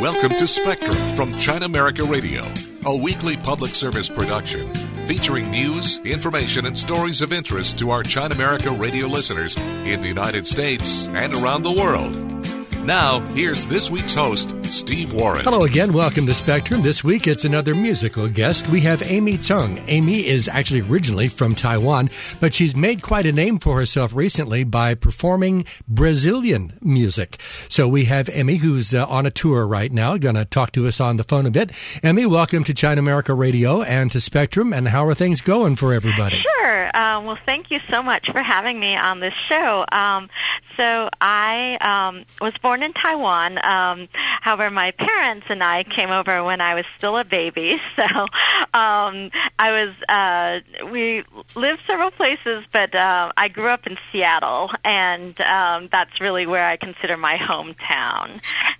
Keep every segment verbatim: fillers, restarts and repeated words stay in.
Welcome to Spectrum from China America Radio, a weekly public service production featuring news, information, and stories of interest to our China America Radio listeners in the United States and around the world. Now, here's this week's host, Steve Warren. Hello again. Welcome to Spectrum. This week, it's another musical guest. We have Amy Tseng. Amy is actually originally from Taiwan, but she's made quite a name for herself recently by performing Brazilian music. So we have Amy, who's uh, on a tour right now, going to talk to us on the phone a bit. Amy, welcome to China America Radio and to Spectrum. And how are things going for everybody? Sure. Um, well, thank you so much for having me on this show. Um, so I um, was born in Taiwan. Um, however, my parents and I came over when I was still a baby. So um, I was, uh, we lived several places, but uh, I grew up in Seattle, and um, that's really where I consider my hometown.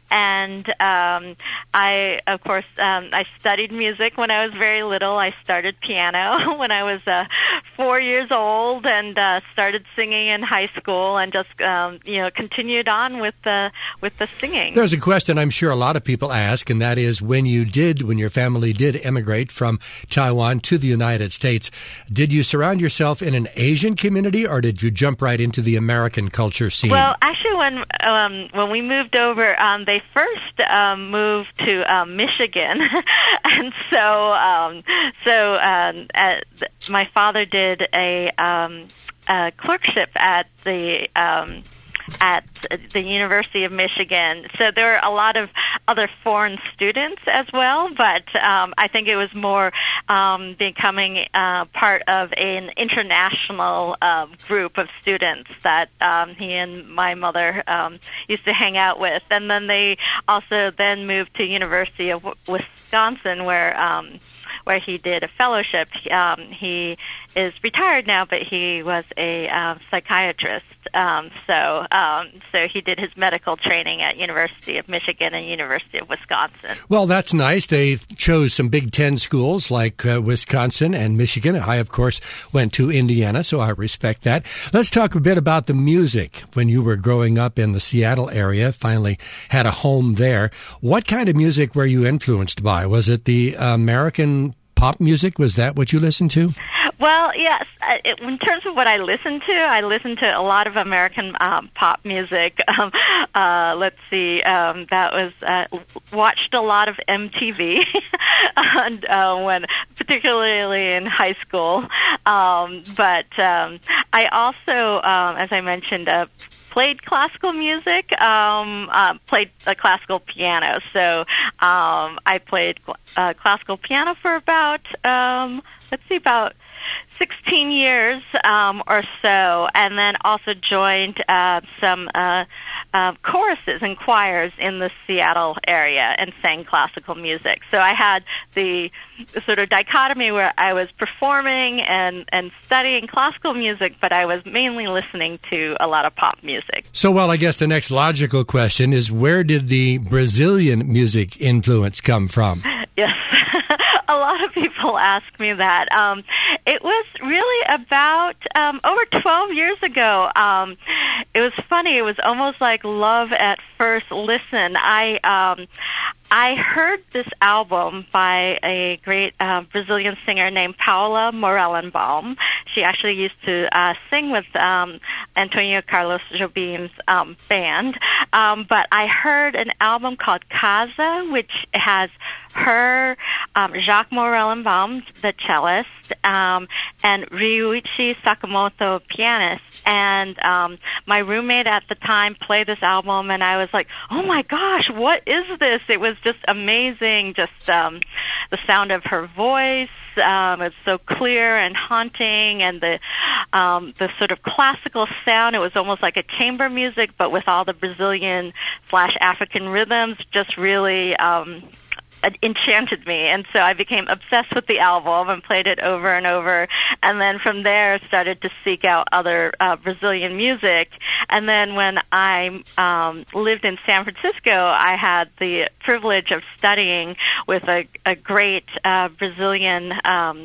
And um, I, of course, um, I studied music when I was very little. I started piano when I was uh, four years old, and uh, started singing in high school, and just um, you know continued on with the with the singing. There's a question I'm sure a lot of people ask, and that is when you did, when your family did emigrate from Taiwan to the United States, did you surround yourself in an Asian community, or did you jump right into the American culture scene? Well, actually, when um, when we moved over, um, they first um, moved to um, Michigan, and so um, so um, at, my father did a, um, a clerkship at the um, at the University of Michigan. So there were a lot of other foreign students as well, but um, I think it was more um, becoming uh, part of an international uh, group of students that um, he and my mother um, used to hang out with. And then they also then moved to University of Wisconsin, where um, where he did a fellowship. Um, he is retired now, but he was a uh, psychiatrist. Um, so, um, so he did his medical training at University of Michigan and University of Wisconsin. Well, that's nice. They chose some Big Ten schools like uh, Wisconsin and Michigan. I, of course, went to Indiana, so I respect that. Let's talk a bit about the music. When you were growing up in the Seattle area, finally had a home there. What kind of music were you influenced by? Was it the American pop music? Was that what you listened to? Well, yes. In terms of what I listened to, I listened to a lot of American um, pop music. Um, uh, let's see, um, that was uh, watched a lot of M T V, and uh, when particularly in high school. Um, but um, I also, um, as I mentioned, uh, played classical music, um, uh, played uh, classical piano. So um, I played uh, classical piano for about, um, let's see, about sixteen years um, or so, and then also joined uh, some uh, uh, choruses and choirs in the Seattle area and sang classical music. So I had the sort of dichotomy where I was performing and, and studying classical music, but I was mainly listening to a lot of pop music. So, well, I guess the next logical question is, where did the Brazilian music influence come from? Yes. A lot of people ask me that. Um, it was really about um, over twelve years ago. Um, it was funny. It was almost like love at first listen. I um, I heard this album by a great uh, Brazilian singer named Paula Morellenbaum. She actually used to uh, sing with um, Antonio Carlos Jobim's um, band. Um, but I heard an album called Casa, which has her, um, Jacques Morellenbaum, the cellist, um, and Ryuichi Sakamoto, pianist. And um, my roommate at the time played this album, and I was like, oh my gosh, what is this? It was just amazing, just um, the sound of her voice. Um, it's so clear and haunting, and the um, the sort of classical sound. It was almost like a chamber music, but with all the Brazilian slash African rhythms. Just really um, enchanted me, and so I became obsessed with the album and played it over and over, and then from there started to seek out other uh, Brazilian music. And then when I um, lived in San Francisco, I had the privilege of studying with a, a great uh, Brazilian um,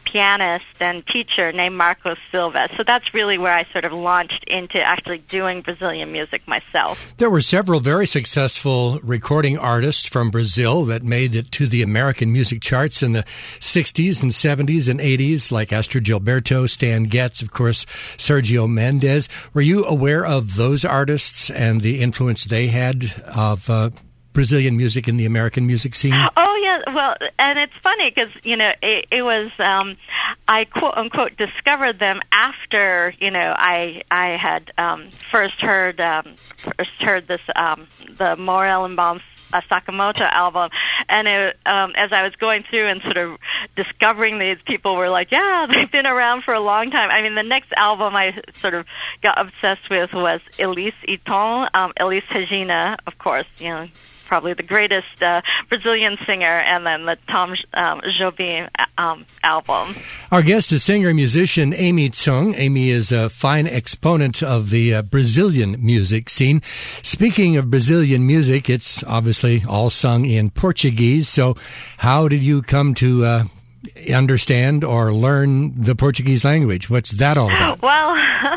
pianist and teacher named Marcos Silva. So that's really where I sort of launched into actually doing Brazilian music myself. There were several very successful recording artists from Brazil that made it to the American music charts in the sixties and seventies and eighties, like Astrid Gilberto, Stan Getz, of course, Sergio Mendes. Were you aware of those artists and the influence they had of uh, Brazilian music in the American music scene? Oh, yeah. Well, and it's funny because, you know, it, it was, um, I quote unquote discovered them after, you know, I I had um, first heard um, first heard this, um, the Morel and Baum uh, Sakamoto album. And it, um, as I was going through and sort of discovering these, people were like, yeah, they've been around for a long time. I mean, the next album I sort of got obsessed with was Elis Eton, um, Elis Regina, of course, you know, probably the greatest uh, Brazilian singer, and then the Tom um, Jobim um, album. Our guest is singer-musician Amy Tsung. Amy is a fine exponent of the uh, Brazilian music scene. Speaking of Brazilian music, it's obviously all sung in Portuguese. So how did you come to uh, understand or learn the Portuguese language? What's that all about? Well,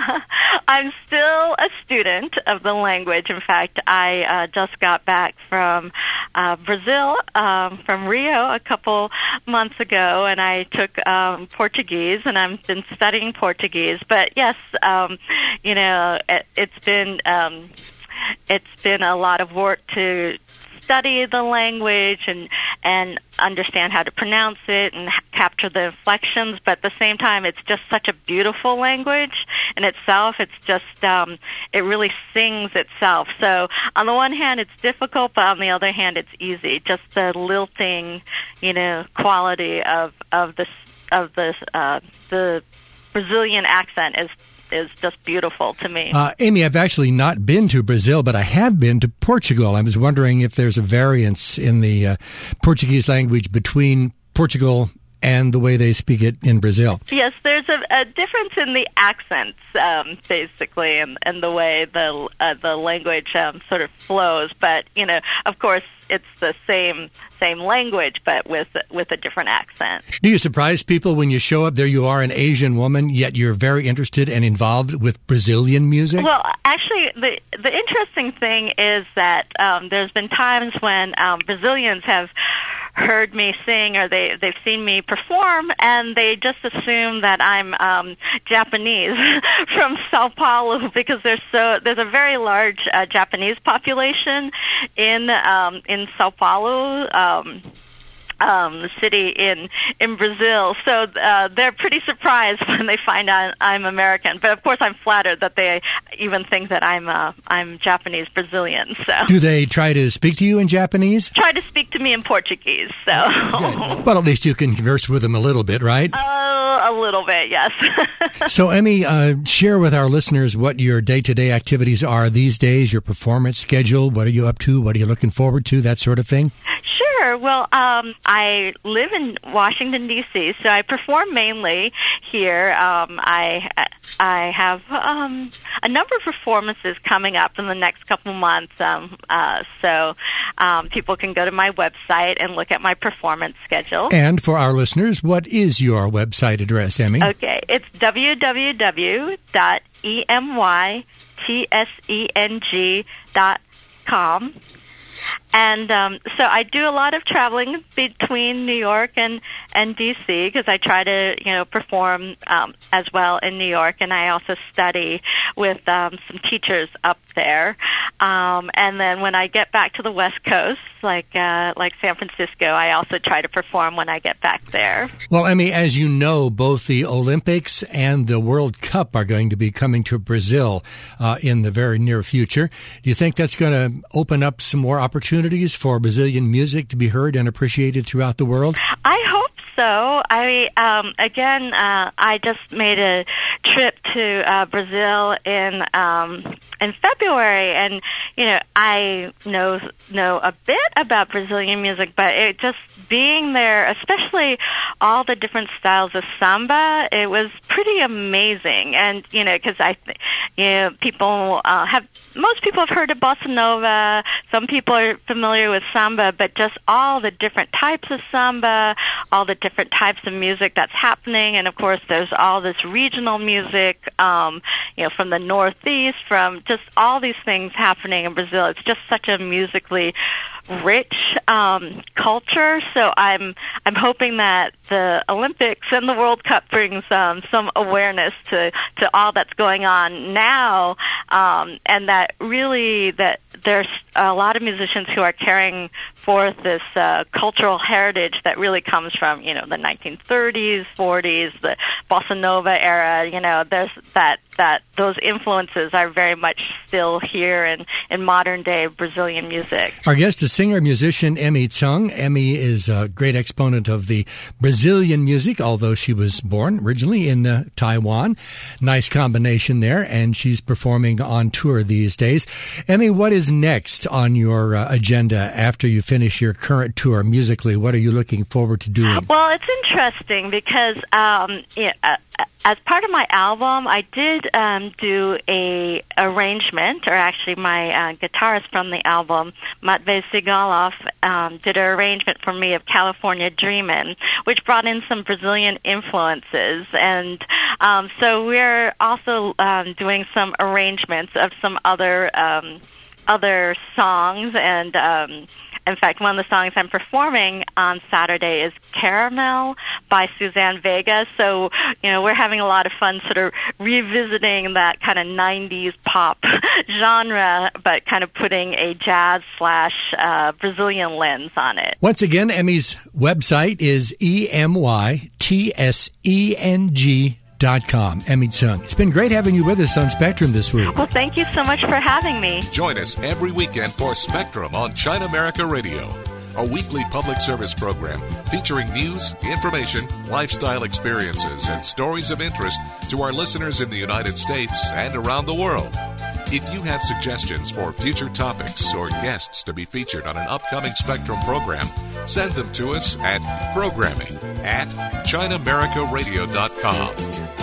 I'm still a student of the language. In fact, I uh, just got back from uh, Brazil, um, from Rio, a couple months ago, and I took um, Portuguese, and I've been studying Portuguese. But yes, um, you know, it, it's been um, it's been a lot of work to study the language and and understand how to pronounce it and ha- capture the inflections, but at the same time, it's just such a beautiful language in itself. It's just, um, it really sings itself. So on the one hand, it's difficult, but on the other hand, it's easy. Just the lilting, you know, quality of of this of this uh, the Brazilian accent is. is just beautiful to me. Uh, Amy, I've actually not been to Brazil, but I have been to Portugal. I was wondering if there's a variance in the uh, Portuguese language between Portugal and the way they speak it in Brazil. Yes, there's a, a difference in the accents, um, basically, and, and the way the uh, the language um, sort of flows. But, you know, of course, it's the same same language, but with with a different accent. Do you surprise people when you show up? There you are, an Asian woman, yet you're very interested and involved with Brazilian music? Well, actually, the the interesting thing is that um, there's been times when um, Brazilians have heard me sing, or they they've seen me perform, and they just assume that I'm um, Japanese from Sao Paulo, because there's so there's a very large uh, Japanese population in um, in Sao Paulo. Um, Um, the city in in Brazil, so uh, they're pretty surprised when they find out I'm American. But of course, I'm flattered that they even think that I'm uh, I'm Japanese Brazilian. So, do they try to speak to you in Japanese? Try to speak to me in Portuguese. So, Good. Well, at least you can converse with them a little bit, right? Uh, a little bit, yes. So, Emmy, uh, share with our listeners what your day-to-day activities are these days. Your performance schedule. What are you up to? What are you looking forward to? That sort of thing. Sure. Well, um, I live in Washington, D C, so I perform mainly here. Um, I I have um, a number of performances coming up in the next couple months, um, uh, so um, people can go to my website and look at my performance schedule. And for our listeners, what is your website address, Emmy? Okay, it's w w w dot e m y t s e n g dot com. And um, so I do a lot of traveling between New York and, and D C, because I try to, you know, perform um, as well in New York, and I also study with um, some teachers up there. Um, and then when I get back to the West Coast, like uh, like San Francisco, I also try to perform when I get back there. Well, Emmy, as you know, both the Olympics and the World Cup are going to be coming to Brazil uh, in the very near future. Do you think that's going to open up some more opportunities for Brazilian music to be heard and appreciated throughout the world? I hope so. I um, again, uh, I just made a trip to uh, Brazil in um, in February, and you know, I know know a bit about Brazilian music, but it just being there, especially all the different styles of samba, it was pretty amazing. And you know, because I, th- you know, people uh, have most people have heard of bossa nova. Some people are familiar with samba, but just all the different types of samba, all the different types of music that's happening, and of course there's all this regional music, um, you know, from the Northeast, from just all these things happening in Brazil. It's just such a musically rich um, culture. So I'm I'm hoping that the Olympics and the World Cup brings um, some awareness to, to all that's going on now, um, and that really that there's a lot of musicians who are carrying forth this uh, cultural heritage that really comes from, you know, the nineteen thirties, forties, the bossa nova era. You know, there's that that those influences are very much still here in, in modern day Brazilian music. Our guest is singer-musician Emy Chung. Emy is a great exponent of the Brazilian music, although she was born originally in uh, Taiwan. Nice combination there, and she's performing on tour these days. Emy, what is next on your uh, agenda after you finish your current tour musically? What are you looking forward to doing? Well, it's interesting because um, yeah, uh, as part of my album, I did um, do a arrangement, or actually my uh, guitarist from the album, Matvey Sigalov, um, did an arrangement for me of California Dreamin', which brought in some Brazilian influences. And um, so we're also um, doing some arrangements of some other um, other songs, and um, in fact, one of the songs I'm performing on Saturday is Caramel by Suzanne Vega. So, you know, we're having a lot of fun sort of revisiting that kind of nineties pop genre, but kind of putting a jazz slash uh, Brazilian lens on it. Once again, Emy's website is E M Y T S E N G dot com. Emy Chung. It's been great having you with us on Spectrum this week. Well, thank you so much for having me. Join us every weekend for Spectrum on China America Radio, a weekly public service program featuring news, information, lifestyle experiences, and stories of interest to our listeners in the United States and around the world. If you have suggestions for future topics or guests to be featured on an upcoming Spectrum program, send them to us at programming at China America Radio dot com.